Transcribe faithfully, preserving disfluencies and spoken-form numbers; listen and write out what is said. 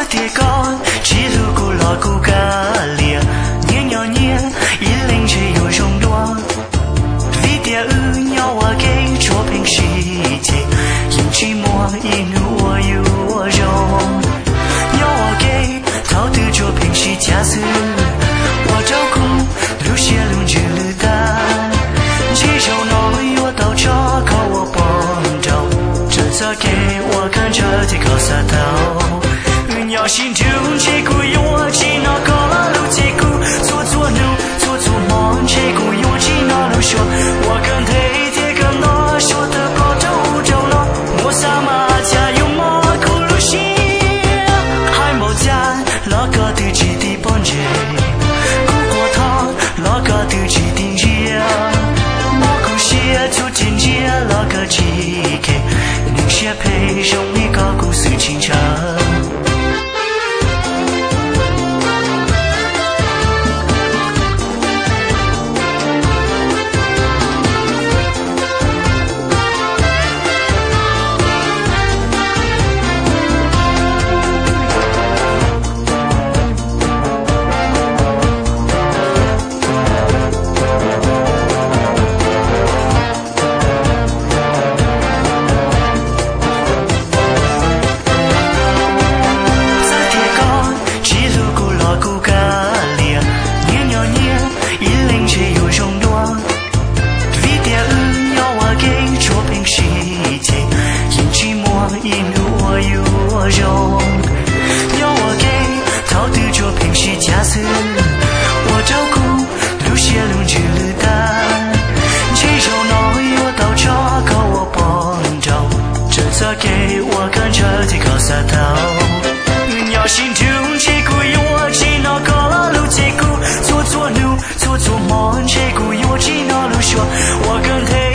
铁杆，记录古老古咖喱，年年年，一零却有容多。为点儿鸟我给捉平世界，因寂寞一怒我有我容。鸟我给逃得捉平世假死，我照顾路线路距离大，接受那我到这靠我帮着，这次给我看着的靠撒头。鸟心中这股勇气那高了路这股做做牛做做梦这股勇气那路说我跟他这个那说的高州州了我啥嘛家有嘛苦路心还没家那个的基地帮着古过他那个的基地热我故事做天街那个基给你些配上你个故事清澈一路我有我容，要我给逃得着平时假死，我照顾路线路距离大，接受那我到这靠我帮着，这次给我看着的靠撒头，要心中这股勇气那高了路这股做做牛做做梦这股勇气那路说，我跟他。